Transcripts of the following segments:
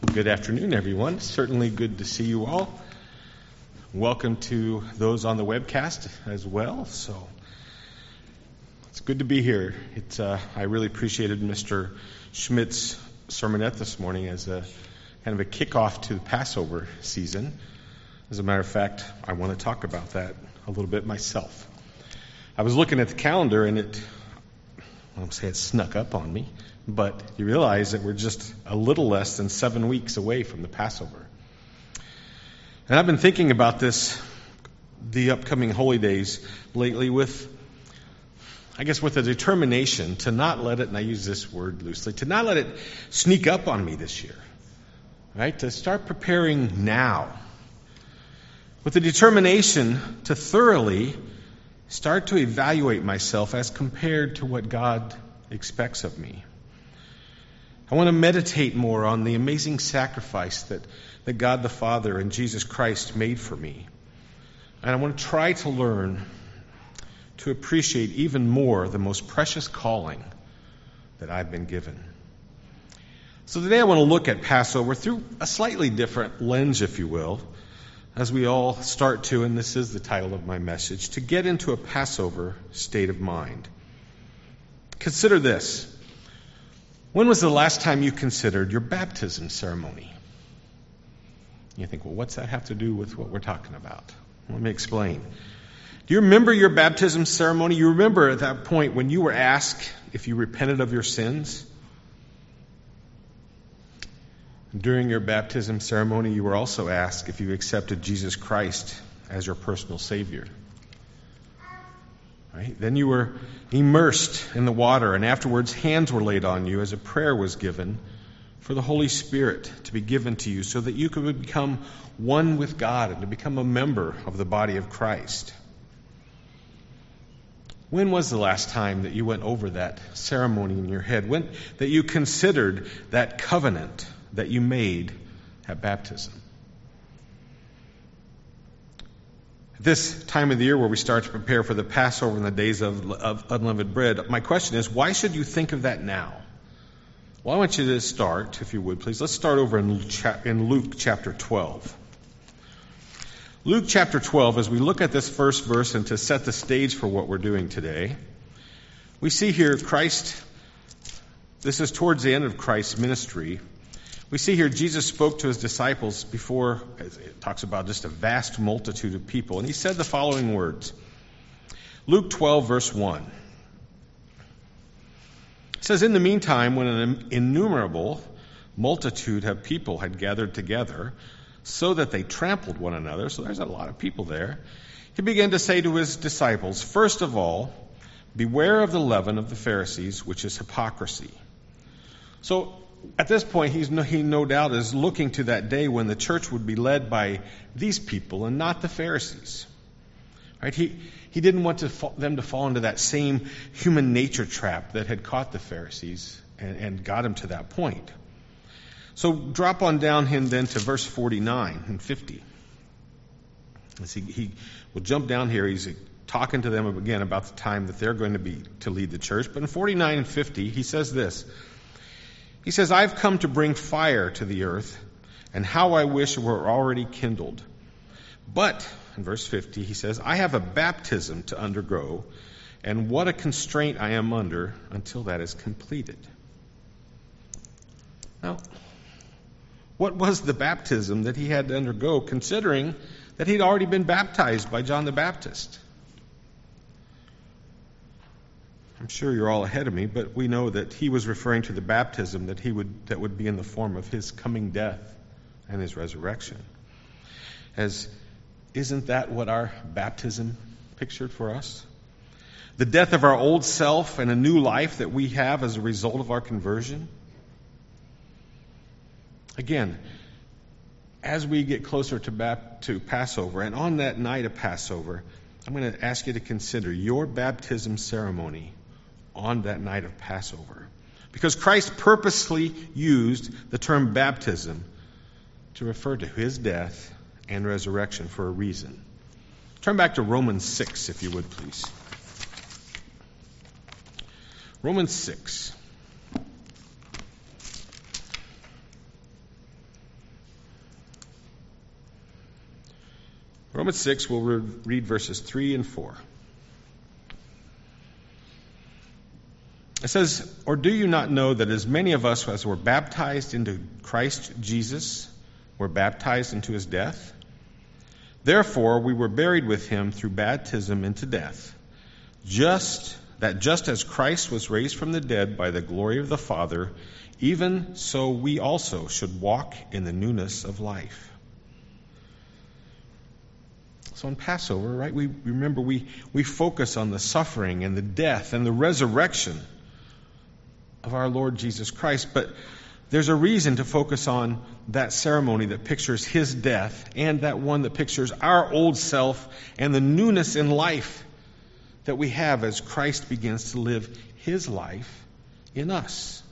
Good afternoon, everyone. Certainly good to see you all. Welcome to those on the webcast as well. So it's good to be here. I really appreciated Mr. Schmidt's sermonette this morning as a kind of a kickoff to the Passover season. As a matter of fact, I want to talk about that a little bit myself. I was looking at the calendar and it snuck up on me. But you realize that we're just a little less than 7 weeks away from the Passover. And I've been thinking about the upcoming holy days lately with a determination to not let it, and I use this word loosely, to not let it sneak up on me this year. Right? To start preparing now. With the determination to thoroughly start to evaluate myself as compared to what God expects of me. I want to meditate more on the amazing sacrifice that God the Father and Jesus Christ made for me. And I want to try to learn to appreciate even more the most precious calling that I've been given. So today I want to look at Passover through a slightly different lens, if you will, as we all start to, and this is the title of my message, to get into a Passover state of mind. Consider this. When was the last time you considered your baptism ceremony? You think, well, what's that have to do with what we're talking about? Let me explain. Do you remember your baptism ceremony? You remember at that point when you were asked if you repented of your sins? During your baptism ceremony, you were also asked if you accepted Jesus Christ as your personal Savior. Right? Then you were immersed in the water, and afterwards hands were laid on you as a prayer was given for the Holy Spirit to be given to you so that you could become one with God and to become a member of the body of Christ. When was the last time that you went over that ceremony in your head? When that you considered that covenant that you made at baptism? This time of the year where we start to prepare for the Passover and the days of unleavened bread, my question is, why should you think of that now? Well, I want you to start, if you would, please. Let's start over in Luke chapter 12. Luke chapter 12, as we look at this first verse and to set the stage for what we're doing today, we see here Christ, this is towards the end of Christ's ministry. We see here Jesus spoke to his disciples before, it talks about just a vast multitude of people, and he said the following words. Luke 12, verse 1. It says, "In the meantime, when an innumerable multitude of people had gathered together, so that they trampled one another," so there's a lot of people there, he began to say to his disciples, "First of all, beware of the leaven of the Pharisees, which is hypocrisy." So, at this point, he no doubt is looking to that day when the church would be led by these people and not the Pharisees. Right? He didn't want them to fall into that same human nature trap that had caught the Pharisees and got them to that point. So drop on down him then to verse 49 and 50. He will jump down here. He's talking to them again about the time that they're going to lead the church. But in 49 and 50, he says this. He says, "I've come to bring fire to the earth, and how I wish it were already kindled. But," in verse 50, he says, "I have a baptism to undergo, and what a constraint I am under until that is completed." Now, what was the baptism that he had to undergo, considering that he'd already been baptized by John the Baptist? I'm sure you're all ahead of me, but we know that he was referring to the baptism that would be in the form of his coming death and his resurrection. Isn't that what our baptism pictured for us? The death of our old self and a new life that we have as a result of our conversion. Again, as we get closer to Passover, and on that night of Passover, I'm going to ask you to consider your baptism ceremony on that night of Passover. Because Christ purposely used the term baptism to refer to his death and resurrection for a reason. Turn back to Romans 6, if you would, please. Romans 6. Romans 6, we'll read verses 3 and 4. It says, "Or do you not know that as many of us as were baptized into Christ Jesus were baptized into his death? Therefore we were buried with him through baptism into death, just as Christ was raised from the dead by the glory of the Father, even so we also should walk in the newness of life." So on Passover, right, we remember we focus on the suffering and the death and the resurrection of our Lord Jesus Christ, but there's a reason to focus on that ceremony that pictures his death and that one that pictures our old self and the newness in life that we have as Christ begins to live his life in us.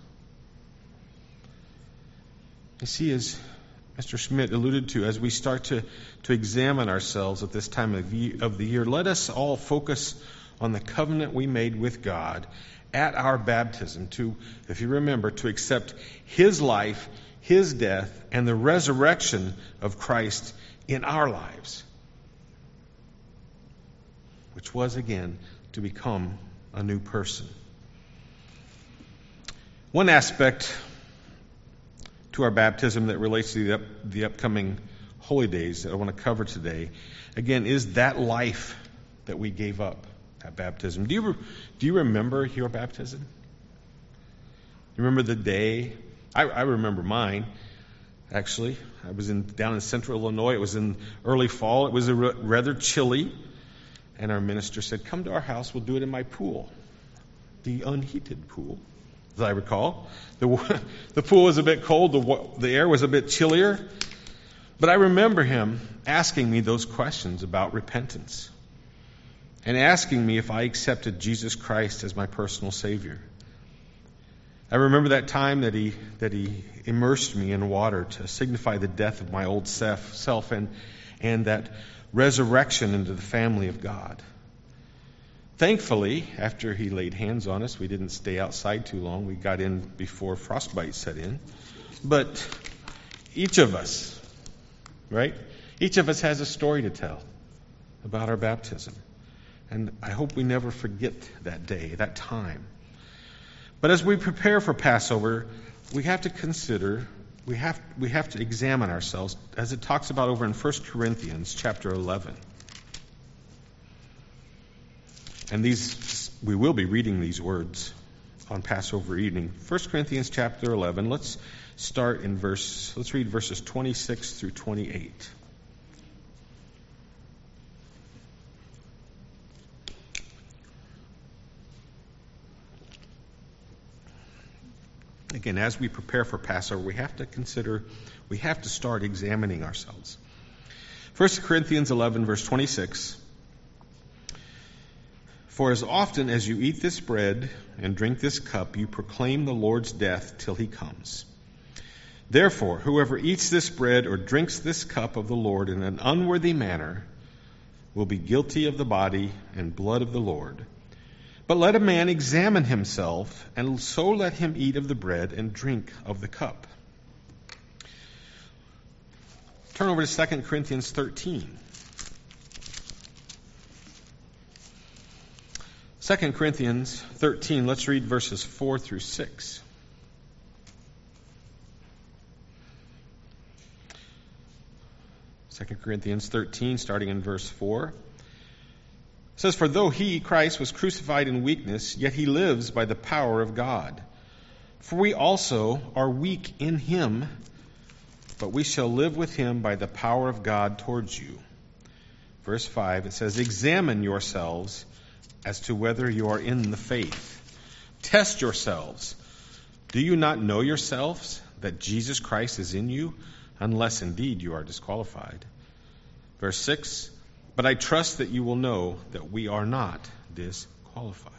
You see, as Mr. Schmidt alluded to, as we start to examine ourselves at this time of the year, let us all focus on the covenant we made with God at our baptism, to, if you remember, to accept his life, his death, and the resurrection of Christ in our lives, which was, again, to become a new person. One aspect to our baptism that relates to the upcoming holy days that I want to cover today, again, is that life that we gave up at baptism. Do you remember your baptism? You remember the day? I remember mine, actually. I was down in central Illinois. It was in early fall. It was rather chilly. And our minister said, "Come to our house. We'll do it in my pool." The unheated pool, as I recall. The pool was a bit cold. The air was a bit chillier. But I remember him asking me those questions about repentance and asking me if I accepted Jesus Christ as my personal Savior. I remember that time that he immersed me in water to signify the death of my old self and that resurrection into the family of God. Thankfully, after he laid hands on us, we didn't stay outside too long. We got in before frostbite set in. But each of us, right? Each of us has a story to tell about our baptism. And I hope we never forget that day, that time. But as we prepare for Passover, we have to consider, we have to examine ourselves, as it talks about over in 1 Corinthians chapter 11. And we will be reading these words on Passover evening. 1 Corinthians chapter 11, let's read verses 26 through 28. Again, as we prepare for Passover, we have to start examining ourselves. 1 Corinthians 11, verse 26. "For as often as you eat this bread and drink this cup, you proclaim the Lord's death till he comes. Therefore, whoever eats this bread or drinks this cup of the Lord in an unworthy manner will be guilty of the body and blood of the Lord. But let a man examine himself, and so let him eat of the bread and drink of the cup." Turn over to 2 Corinthians 13. 2 Corinthians 13, let's read verses 4 through 6. Second Corinthians 13, starting in verse 4. It says, "For though he, Christ, was crucified in weakness, yet he lives by the power of God. For we also are weak in him, but we shall live with him by the power of God towards you." Verse 5, it says, "Examine yourselves as to whether you are in the faith. Test yourselves. Do you not know yourselves that Jesus Christ is in you, unless indeed you are disqualified?" Verse 6, "But I trust that you will know that we are not disqualified."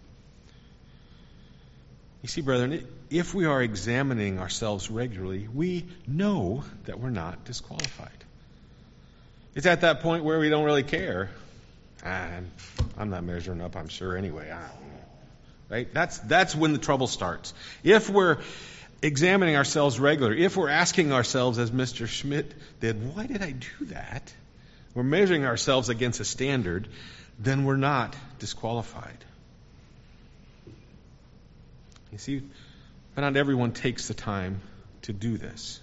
You see, brethren, if we are examining ourselves regularly, we know that we're not disqualified. It's at that point where we don't really care. I'm not measuring up, I'm sure, anyway. Right? That's when the trouble starts. If we're examining ourselves regularly, if we're asking ourselves, as Mr. Schmidt did, why did I do that? we're measuring ourselves against a standard, then we're not disqualified. You see, but not everyone takes the time to do this.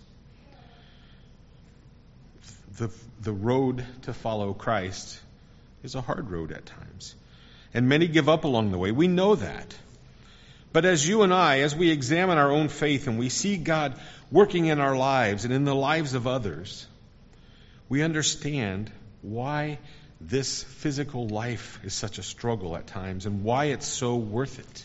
The road to follow Christ is a hard road at times. And many give up along the way. We know that. But as you and I, as we examine our own faith and we see God working in our lives and in the lives of others, we understand why this physical life is such a struggle at times and why it's so worth it.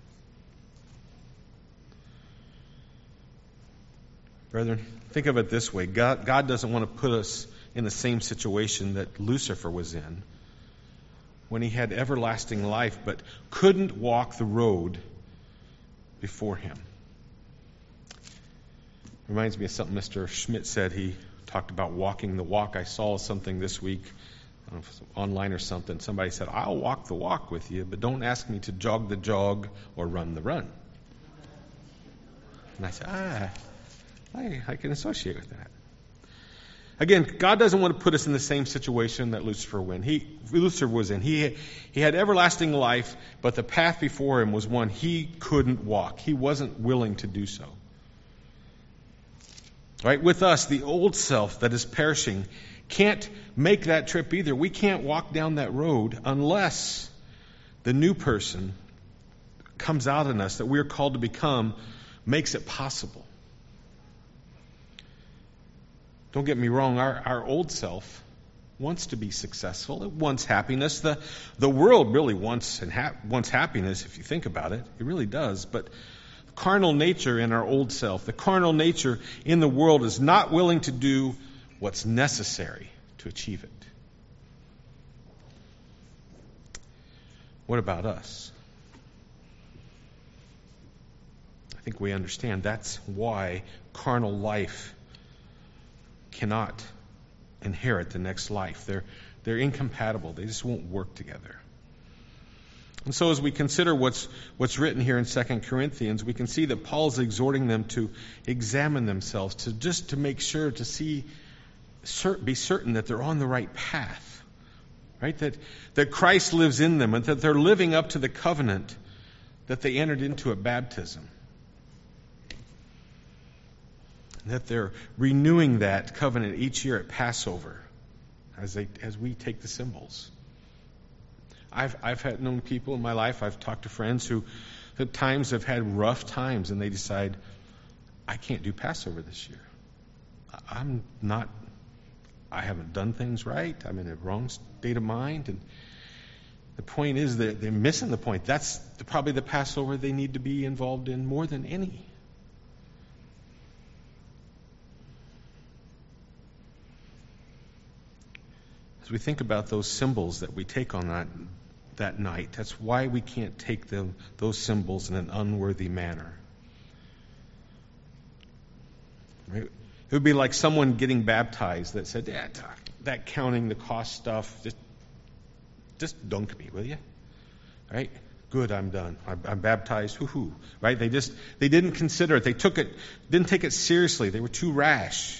Brethren, think of it this way. God doesn't want to put us in the same situation that Lucifer was in when he had everlasting life but couldn't walk the road before him. Reminds me of something Mr. Schmidt said. He talked about walking the walk. I saw something this week, I don't know if it was online or something. Somebody said, I'll walk the walk with you, but don't ask me to jog the jog or run the run. And I said, I can associate with that. Again, God doesn't want to put us in the same situation that Lucifer was in. He had everlasting life, but the path before him was one he couldn't walk. He wasn't willing to do so. Right? With us, the old self that is perishing can't make that trip either. We can't walk down that road unless the new person comes out in us that we are called to become makes it possible. Don't get me wrong, our old self wants to be successful. It wants happiness. The world really wants happiness, if you think about it. It really does. But the carnal nature in our old self, the carnal nature in the world is not willing to do what's necessary to achieve it. What about us? I think we understand that's why carnal life cannot inherit the next life. They're incompatible. They just won't work together. And so as we consider what's written here in 2 Corinthians, we can see that Paul's exhorting them to examine themselves, to make sure, to be certain that they're on the right path. Right? That Christ lives in them and that they're living up to the covenant that they entered into at baptism. That they're renewing that covenant each year at Passover as we take the symbols. I've had known people in my life, I've talked to friends who at times have had rough times and they decide, I can't do Passover this year. I haven't done things right. I'm in a wrong state of mind. And the point is that they're missing the point. That's probably the Passover they need to be involved in more than any. As we think about those symbols that we take on that night, that's why we can't take those symbols in an unworthy manner. Right? It would be like someone getting baptized that said, that counting the cost stuff, just dunk me, will you? Right? Good, I'm done. I'm baptized. Woohoo! Right? They didn't consider it. Didn't take it seriously. They were too rash.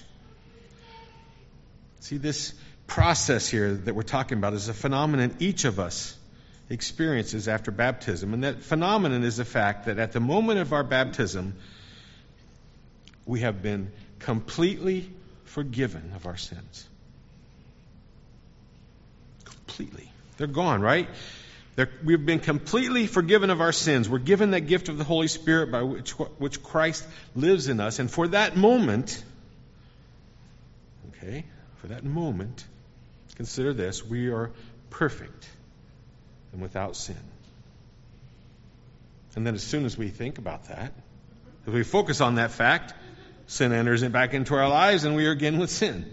See, this process here that we're talking about is a phenomenon each of us experiences after baptism. And that phenomenon is the fact that at the moment of our baptism, we have been completely forgiven of our sins. Completely. They're gone, right? We've been completely forgiven of our sins. We're given that gift of the Holy Spirit by which Christ lives in us. And for that moment, consider this, we are perfect and without sin. And then as soon as we think about that, if we focus on that fact, sin enters back into our lives and we are again with sin.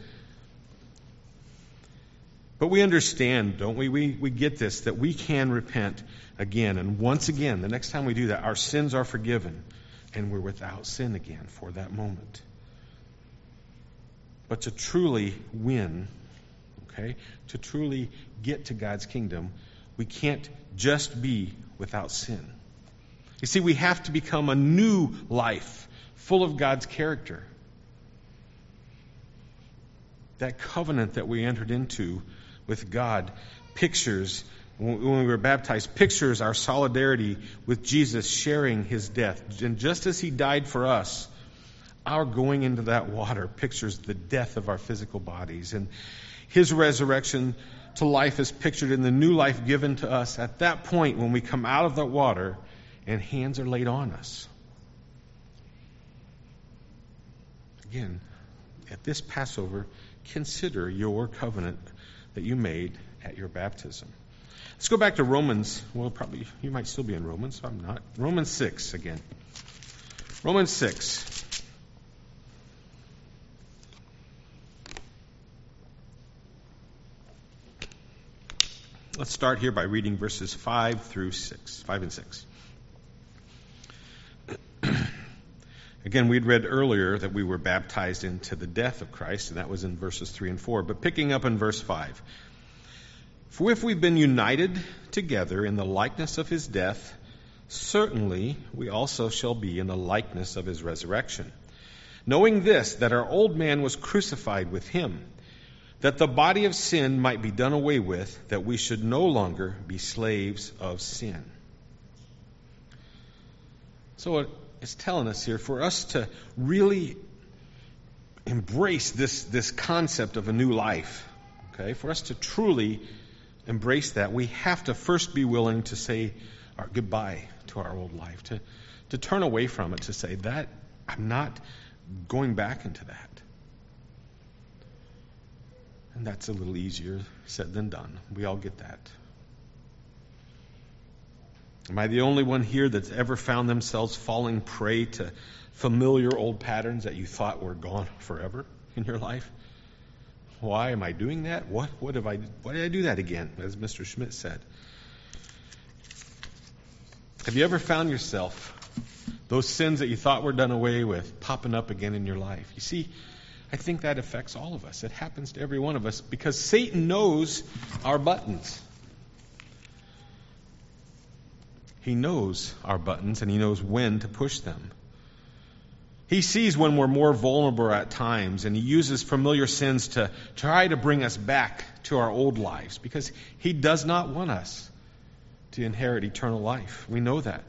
But we understand, don't we? We get this, that we can repent again. And once again, the next time we do that, our sins are forgiven and we're without sin again for that moment. But to truly win, to truly get to God's kingdom, we can't just be without sin. You see, we have to become a new life full of God's character. That covenant that we entered into with God pictures, when we were baptized, pictures our solidarity with Jesus sharing his death. And just as he died for us, our going into that water pictures the death of our physical bodies. And his resurrection to life is pictured in the new life given to us at that point when we come out of that water and hands are laid on us. Again, at this Passover, consider your covenant that you made at your baptism. Let's go back to Romans. Well, probably you might still be in Romans. I'm not. Romans 6 again. Romans 6. Let's start here by reading verses 5 and 6. Again, we'd read earlier that we were baptized into the death of Christ, and that was in verses 3 and 4. But picking up in verse 5. For if we've been united together in the likeness of his death, certainly we also shall be in the likeness of his resurrection. Knowing this, that our old man was crucified with him, that the body of sin might be done away with, that we should no longer be slaves of sin. So it's telling us here, for us to really embrace this concept of a new life, okay, for us to truly embrace that, we have to first be willing to say our goodbye to our old life, to turn away from it, to say that I'm not going back into that. And that's a little easier said than done. We all get that. Am I the only one here that's ever found themselves falling prey to familiar old patterns that you thought were gone forever in your life? Why am I doing that? Why did I do that again, as Mr. Schmidt said? Have you ever found yourself, those sins that you thought were done away with, popping up again in your life? You see, I think that affects all of us. It happens to every one of us because Satan knows our buttons. He knows our buttons and he knows when to push them. He sees when we're more vulnerable at times, and he uses familiar sins to try to bring us back to our old lives because he does not want us to inherit eternal life. We know that.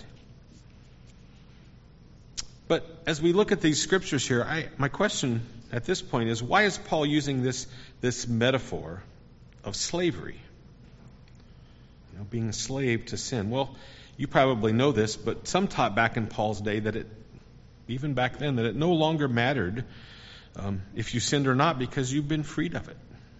But as we look at these scriptures here, my question at this point is, why is Paul using this metaphor of slavery? Being a slave to sin. Well, you probably know this, but some taught back in Paul's day that even back then, that it no longer mattered if you sinned or not because you've been freed of it.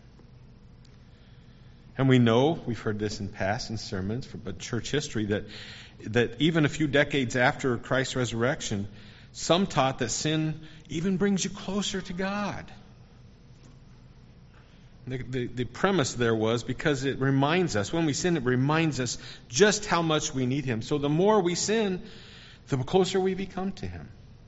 And we know, we've heard this in past in sermons, but church history, that even a few decades after Christ's resurrection, some taught that sin even brings you closer to God. The premise there was because it reminds us, when we sin, it reminds us just how much we need him. So the more we sin, the closer we become to him.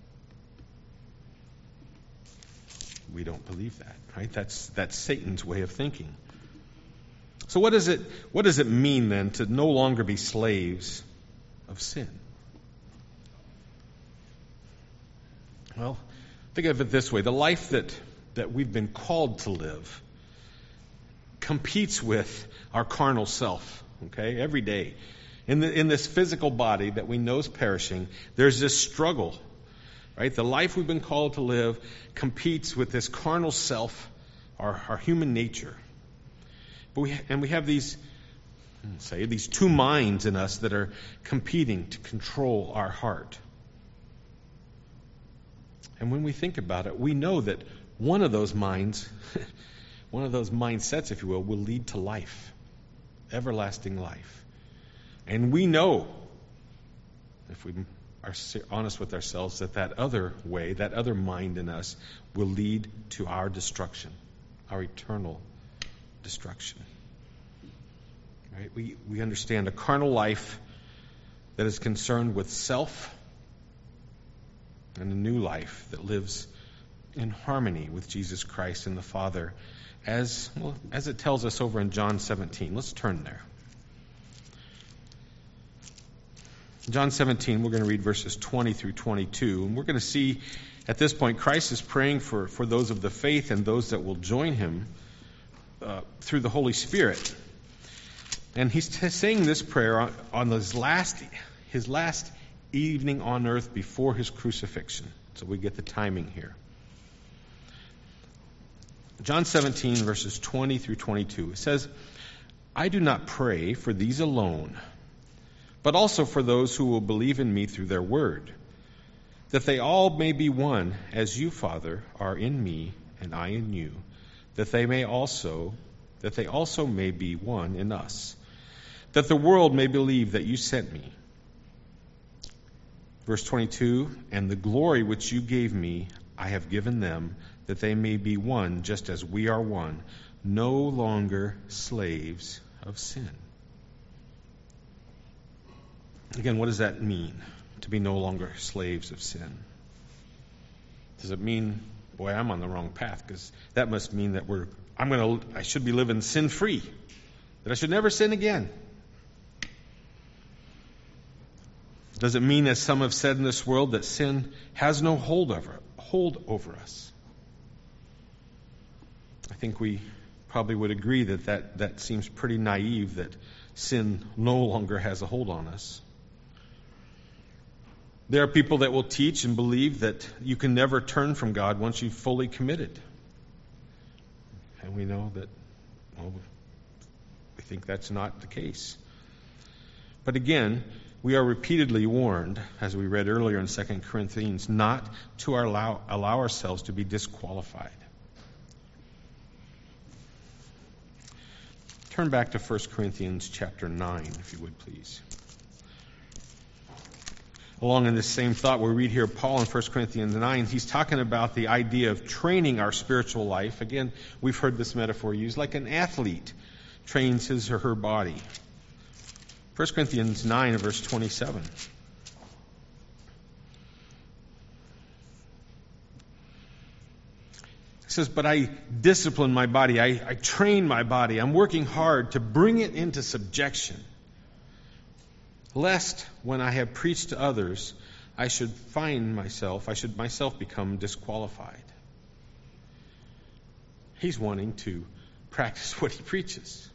We don't believe that, right? That's Satan's way of thinking. So what does it mean then to no longer be slaves of sin? Well, think of it this way. The life that we've been called to live competes with our carnal self, okay, every day. In this physical body that we know is perishing, there's this struggle, right? The life we've been called to live competes with this carnal self, our human nature. But we have these two minds in us that are competing to control our heart. And when we think about it, we know that one of those minds, one of those mindsets, if you will lead to life, everlasting life. And we know, if we are honest with ourselves, that other way, that other mind in us will lead to our destruction, our eternal destruction. Right? We understand a carnal life that is concerned with self, and a new life that lives in harmony with Jesus Christ and the Father, as it tells us over in John 17. Let's turn there. John 17, we're going to read verses 20 through 22, and we're going to see At this point, Christ is praying for those of the faith and those that will join him through the Holy Spirit. And he's saying this prayer on his last evening on earth before his crucifixion. So we get the timing here. John 17, verses 20 through 22. It says, I do not pray for these alone, but also for those who will believe in me through their word, that they all may be one, as you, Father, are in me and I in you, that they also may be one in us, that the world may believe that you sent me. Verse 22, and the glory which you gave me, I have given them, that they may be one, just as we are one, no longer slaves of sin. Again, what does that mean, to be no longer slaves of sin? Does it mean, boy, I'm on the wrong path? Because that must mean that I should be living sin-free, that I should never sin again. Does it mean, as some have said in this world, that sin has no hold over us? I think we probably would agree that seems pretty naive, that sin no longer has a hold on us. There are people that will teach and believe that you can never turn from God once you've fully committed. And we know that, we think that's not the case. But again, we are repeatedly warned, as we read earlier in 2 Corinthians, not to allow ourselves to be disqualified. Turn back to 1 Corinthians chapter 9, if you would, please. Along in this same thought, we read here Paul in 1 Corinthians 9, he's talking about the idea of training our spiritual life. Again, we've heard this metaphor used like an athlete trains his or her body. 1 Corinthians 9, verse 27. It says, but I discipline my body, I train my body, I'm working hard to bring it into subjection, lest when I have preached to others, I should myself become disqualified. He's wanting to practice what he preaches.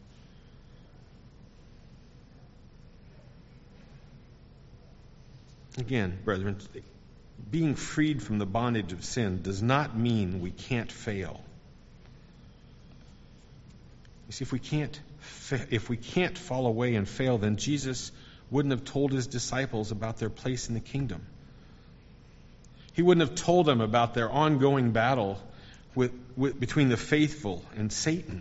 Again, brethren, being freed from the bondage of sin does not mean we can't fail. You see, if we can't fall away and fail, then Jesus wouldn't have told his disciples about their place in the kingdom. He wouldn't have told them about their ongoing battle between the faithful and Satan.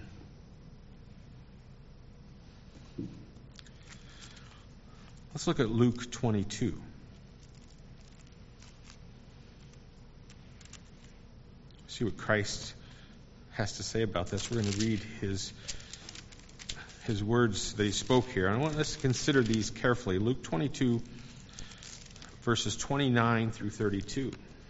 Let's look at Luke 22. See what Christ has to say about this. We're going to read his words that he spoke here. I want us to consider these carefully. Luke 22, verses 29 through 32.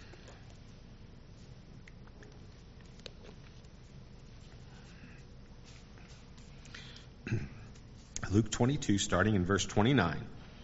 Luke 22, starting in verse 29.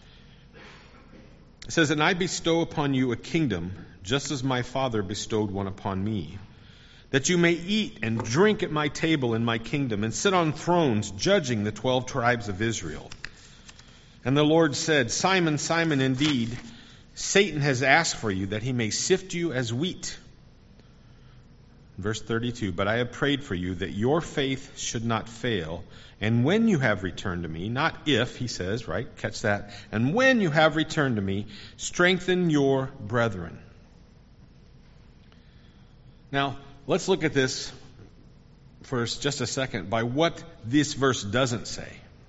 It says, and I bestow upon you a kingdom, just as my Father bestowed one upon me, that you may eat and drink at my table in my kingdom, and sit on thrones judging the 12 tribes of Israel. And the Lord said, Simon, Simon, indeed, Satan has asked for you, that he may sift you as wheat. Verse 32, but I have prayed for you, that your faith should not fail, and when you have returned to me, not if, he says, right? Catch that. And when you have returned to me, strengthen your brethren. Now, let's look at this for just a second by what this verse doesn't say.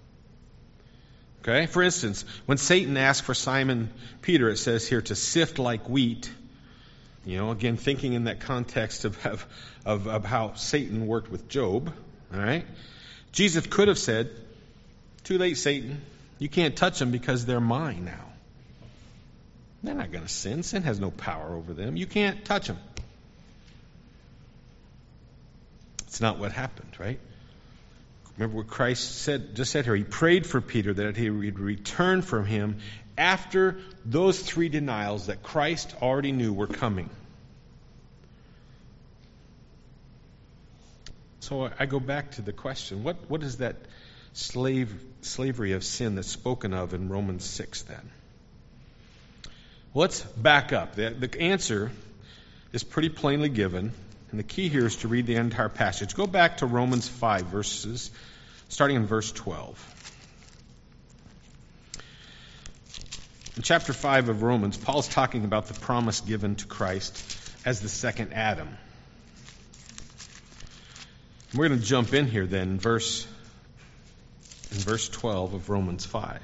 Okay? For instance, when Satan asked for Simon Peter, it says here to sift like wheat. You know, again, thinking in that context of how Satan worked with Job. All right? Jesus could have said, too late, Satan. You can't touch them because they're mine now. They're not going to sin. Sin has no power over them. You can't touch them. It's not what happened, right? Remember what Christ just said here. He prayed for Peter that he would return from him after those 3 denials that Christ already knew were coming. So I go back to the question, what is that slavery of sin that's spoken of in Romans 6 then? Well, let's back up. The answer is pretty plainly given, and the key here is to read the entire passage. Go back to Romans 5 verses, starting in verse 12. In chapter 5 of Romans, Paul's talking about the promise given to Christ as the second Adam. We're going to jump in here then in verse 12 of Romans 5.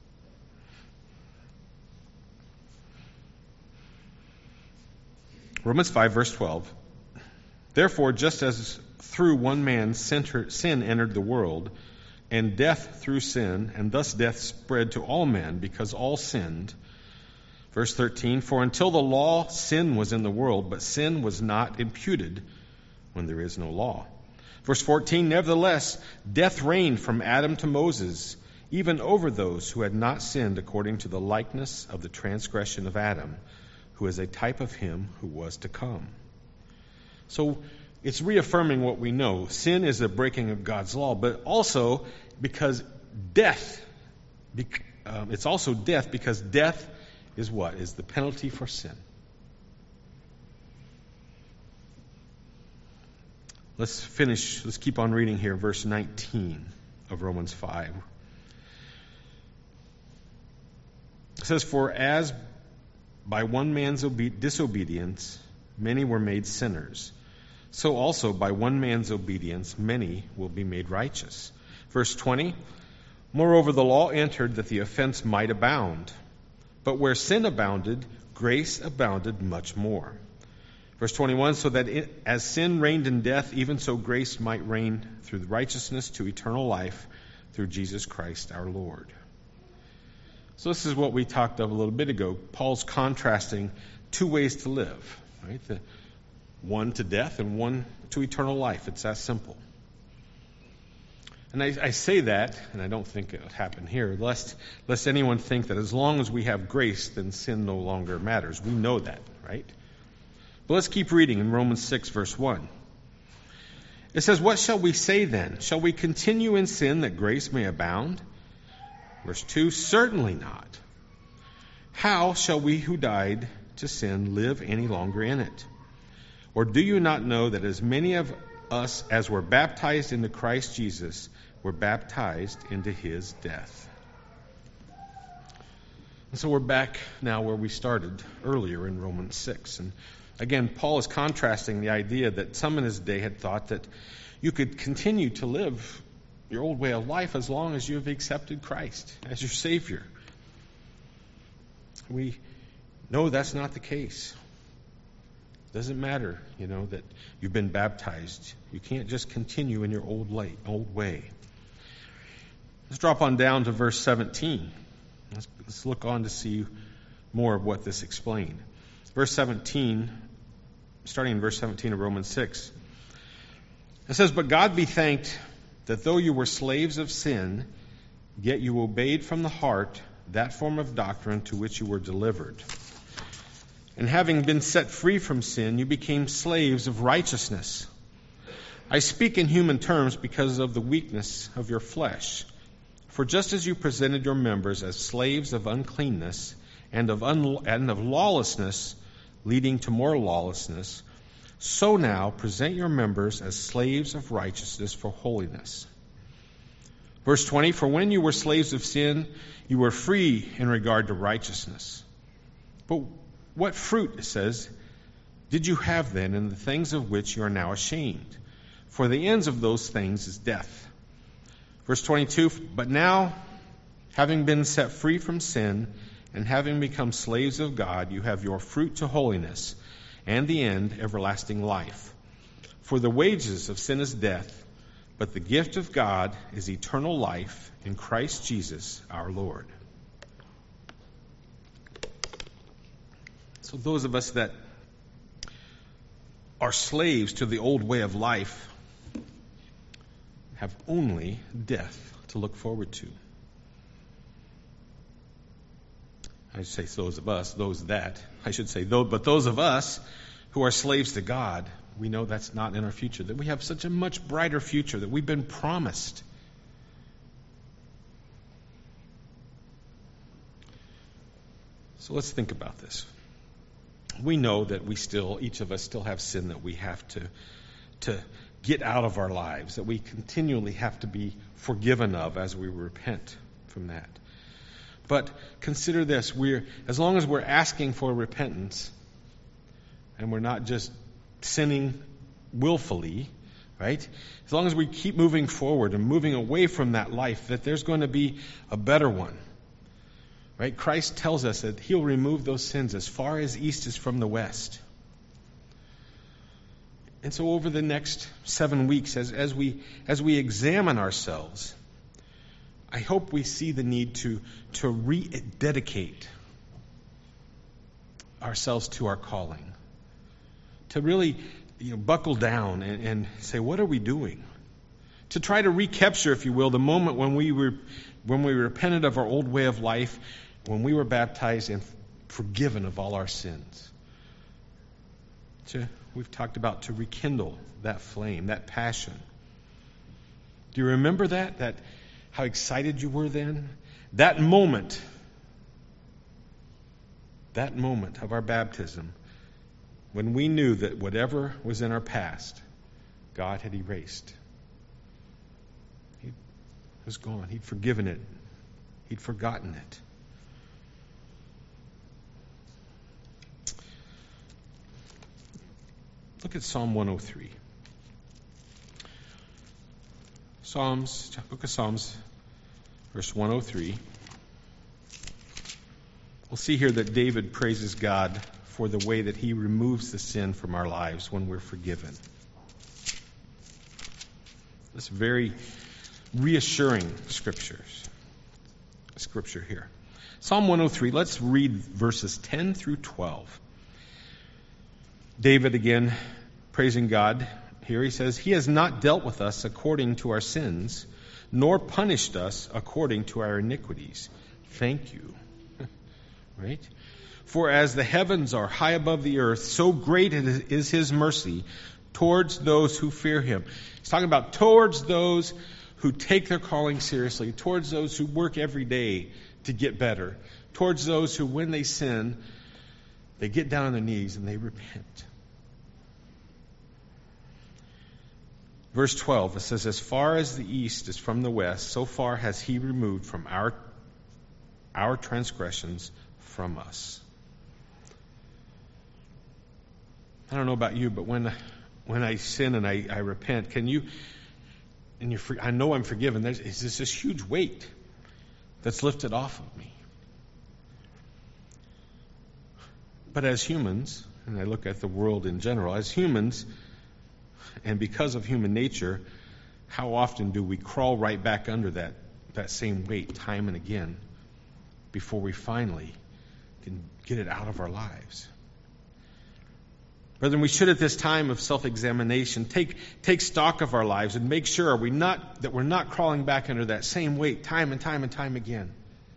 Romans 5, verse 12. Therefore, just as through one man sin entered the world, and death through sin, and thus death spread to all men because all sinned. Verse 13, for until the law, sin was in the world, but sin was not imputed when there is no law. Verse 14, nevertheless, death reigned from Adam to Moses, even over those who had not sinned according to the likeness of the transgression of Adam, who is a type of him who was to come. So it's reaffirming what we know. Sin is a breaking of God's law, but also because death, it's also death because death is what? Is the penalty for sin. Let's keep on reading here, verse 19 of Romans 5. It says, for as by one man's disobedience many were made sinners, so also by one man's obedience many will be made righteous. Verse 20, moreover the law entered that the offense might abound, but where sin abounded, grace abounded much more. Verse 21, so that as sin reigned in death, even so grace might reign through righteousness to eternal life through Jesus Christ our Lord. So this is what we talked of a little bit ago. Paul's contrasting two ways to live, right? One to death and one to eternal life. It's that simple. And I say that, and I don't think it would happen here, lest anyone think that as long as we have grace, then sin no longer matters. We know that, right? But let's keep reading in Romans 6, verse 1. It says, what shall we say then? Shall we continue in sin that grace may abound? Verse 2, certainly not. How shall we who died to sin live any longer in it? Or do you not know that as many of us as were baptized into Christ Jesus were baptized into his death? And so we're back now where we started earlier in Romans 6. And again, Paul is contrasting the idea that some in his day had thought that you could continue to live your old way of life as long as you have accepted Christ as your Savior. We know that's not the case. It doesn't matter, that you've been baptized. You can't just continue in your old way. Let's drop on down to verse 17. Let's look on to see more of what this explained. Verse 17, starting in verse 17 of Romans 6. It says, but God be thanked that though you were slaves of sin, yet you obeyed from the heart that form of doctrine to which you were delivered. And having been set free from sin, you became slaves of righteousness. I speak in human terms because of the weakness of your flesh. For just as you presented your members as slaves of uncleanness and of lawlessness, leading to more lawlessness, so now present your members as slaves of righteousness for holiness. Verse 20, for when you were slaves of sin, you were free in regard to righteousness. But what fruit, it says, did you have then in the things of which you are now ashamed? For the ends of those things is death. Verse 22, but now, having been set free from sin and having become slaves of God, you have your fruit to holiness, and the end, everlasting life. For the wages of sin is death, but the gift of God is eternal life in Christ Jesus our Lord. So those of us that are slaves to the old way of life have only death to look forward to. I should say those of us, but those of us who are slaves to God, we know that's not in our future, that we have such a much brighter future that we've been promised. So let's think about this. We know that each of us still have sin that we have to get out of our lives, that we continually have to be forgiven of as we repent from that. But consider this, as long as we're asking for repentance, and we're not just sinning willfully, right? As long as we keep moving forward and moving away from that life, that there's going to be a better one. Right? Christ tells us that He'll remove those sins as far as east is from the west. And so over the next 7 weeks, as we examine ourselves, I hope we see the need to rededicate ourselves to our calling. To really buckle down and say, what are we doing? To try to recapture, if you will, the moment when we repented of our old way of life, when we were baptized and forgiven of all our sins. We've talked about to rekindle that flame, that passion. Do you remember that how excited you were then? That moment of our baptism, when we knew that whatever was in our past, God had erased. It was gone. He'd forgiven it. He'd forgotten it. Look at Psalm 103. Book of Psalms, verse 103. We'll see here that David praises God for the way that He removes the sin from our lives when we're forgiven. This very reassuring scripture here. Psalm 103, let's read verses 10 through 12. David again praising God. Here he says, He has not dealt with us according to our sins, nor punished us according to our iniquities. Thank you. Right? For as the heavens are high above the earth, so great is His mercy towards those who fear Him. He's talking about towards those who take their calling seriously, towards those who work every day to get better, towards those who, when they sin, they get down on their knees and they repent. Verse 12, it says, As far as the east is from the west, so far has He removed from our transgressions from us. I don't know about you, but when I sin and I repent, I know I'm forgiven, there's this huge weight that's lifted off of me. But as humans, and I look at the world in general, as humans, and because of human nature, how often do we crawl right back under that same weight time and again before we finally can get it out of our lives? Brethren, we should at this time of self-examination take stock of our lives and make sure that we're not crawling back under that same weight time and time and time again.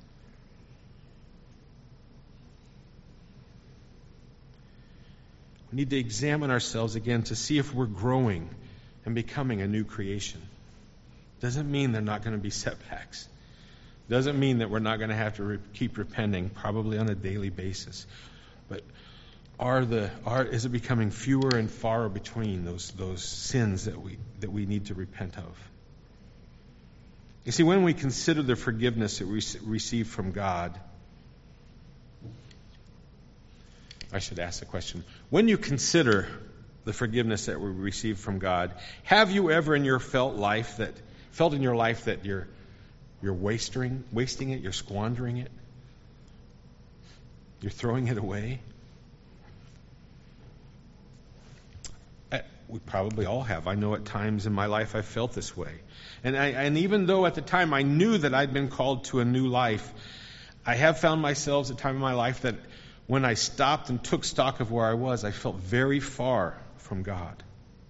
We need to examine ourselves again to see if we're growing and becoming a new creation. Doesn't mean there are not going to be setbacks. Doesn't mean that we're not going to have to keep repenting, probably on a daily basis. But is it becoming fewer and far between those sins that we need to repent of? You see, when we consider the forgiveness that we receive from God, I should ask the question. When you consider the forgiveness that we receive from God, have you ever felt in your life that you're wasting it, you're squandering it, you're throwing it away? We probably all have. I know at times in my life I felt this way. And even though at the time I knew that I'd been called to a new life, I have found myself at a time in my life that when I stopped and took stock of where I was, I felt very far from God.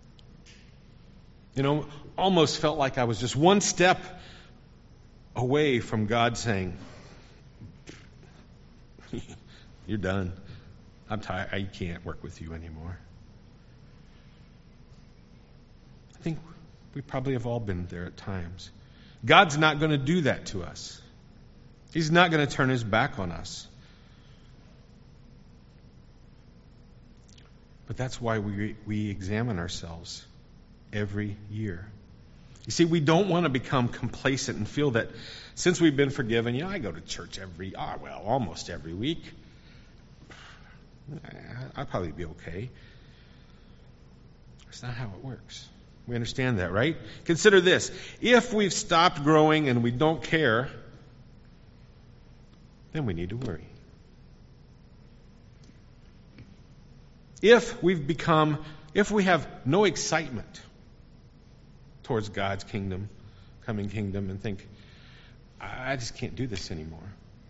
Almost felt like I was just one step away from God saying, You're done. I'm tired. I can't work with you anymore. I think we probably have all been there at times. God's not going to do that to us. He's not going to turn his back on us. But that's why we examine ourselves every year. You see, we don't want to become complacent and feel that since we've been forgiven, I go to church almost every week. I'll probably be okay. That's not how it works. We understand that, right? Consider this. If we've stopped growing and we don't care, then we need to worry. If we have no excitement towards God's kingdom, coming kingdom, and think, I just can't do this anymore,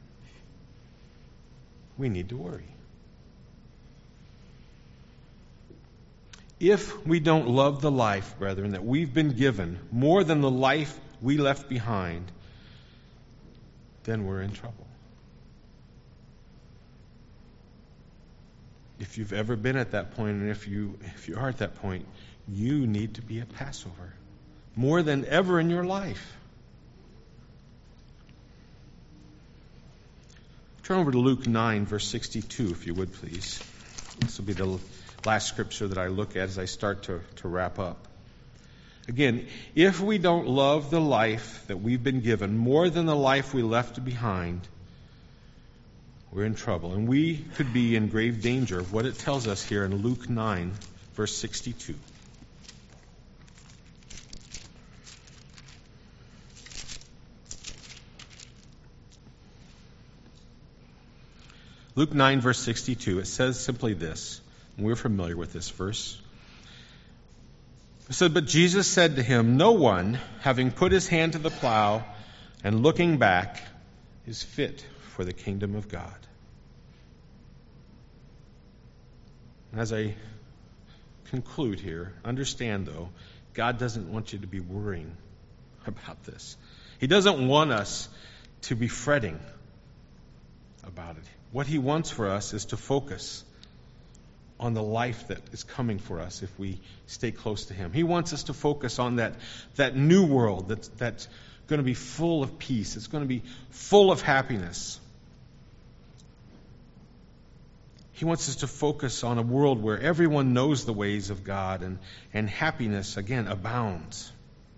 we need to worry. If we don't love the life, brethren, that we've been given more than the life we left behind, then we're in trouble. If you've ever been at that point, and if you are at that point, you need to be at Passover more than ever in your life. Turn over to Luke 9, verse 62, if you would, please. This will be the last scripture that I look at as I start to wrap up. Again, if we don't love the life that we've been given more than the life we left behind, we're in trouble. And we could be in grave danger of what it tells us here in Luke 9, verse 62. Luke 9, verse 62, it says simply this, and we're familiar with this verse. It said, "But Jesus said to him, 'No one, having put his hand to the plow and looking back, is fit for the kingdom of God.'" As I conclude here, understand, though, God doesn't want you to be worrying about this. He doesn't want us to be fretting about it. What he wants for us is to focus on the life that is coming for us if we stay close to him. He wants us to focus on that new world that's going to be full of peace. It's going to be full of happiness. He wants us to focus on a world where everyone knows the ways of God and happiness, again, abounds.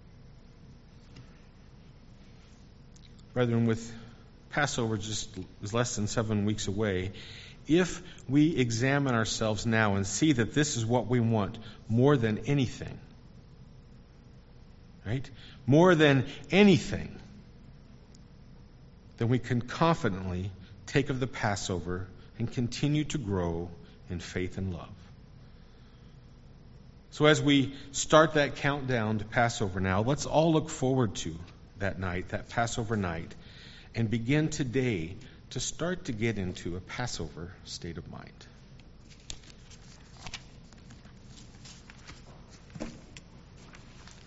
Brethren, with Passover just is less than 7 weeks away, if we examine ourselves now and see that this is what we want more than anything, right? More than anything, then we can confidently take of the Passover and continue to grow in faith and love. So as we start that countdown to Passover now, let's all look forward to that night, that Passover night, and begin today to start to get into a Passover state of mind.